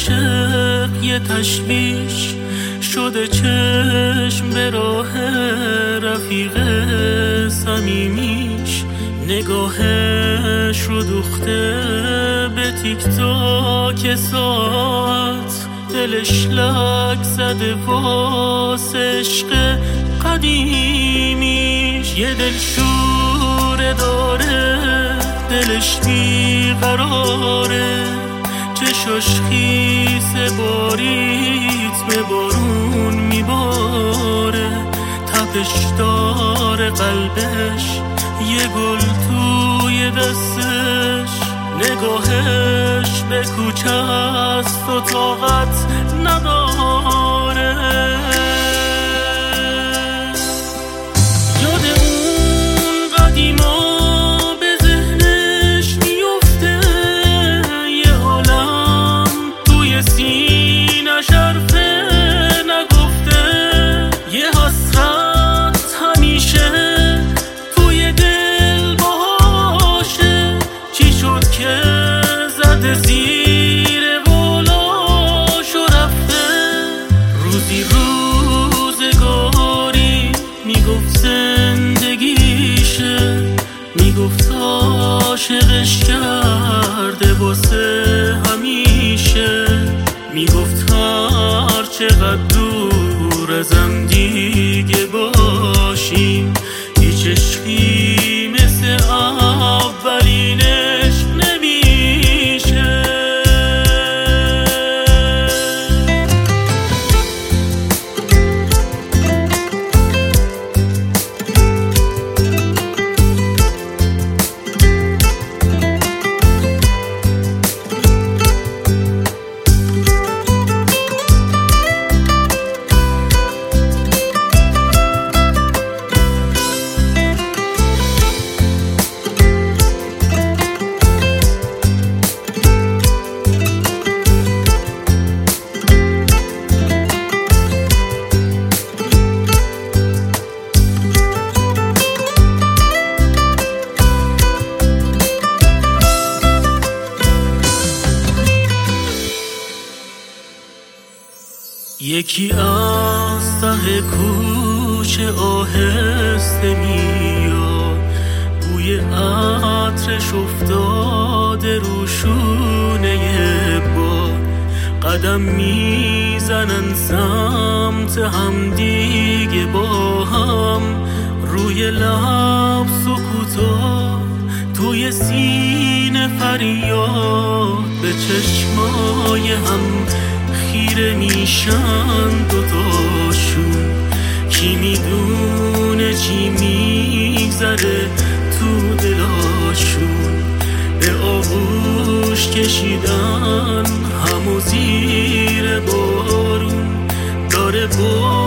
عاشق یه تشویش شده چشم به راه رفیق صمیمیش، نگاهش رو دوخته به تیک تاک ساعت، دلش لک زده واسه عشق قدیمیش. یه دلشوره داره دلش بیقراره، چشاش خیسه باریتم بارون میباره، تپش داره قلبش یه گل توی دستش، نگاهش به کوچه است و طاقت نداره. یاد اون قدیما به ذهنش میفته، یه عالم توی سینه‌ش حرفه نگفته، یه حسرت همیشه توی دل باشه، چی شد که زده زیر قولاش و رفته. روزی روزگاری میگفت زندگیشه، میگفت عاشقش کرده واسه همیشه، میگفت هر چقدر دور ازم دیگه باشیم، هیچ عشقی مثل اولین عشق نمیشه. یکی از ته کوچه آهسته میاد، بوی عطرش افتاده رو شونه باد، قدم میزنن سمت هم دیگه با هم، روی لب سکوتا توی سینه فریاد، به چشمای هم خیره میشن دوتاشون، کی میدونه چی میگذره تو دلاشون، به آغوش کشیدن همو زیر بارون داره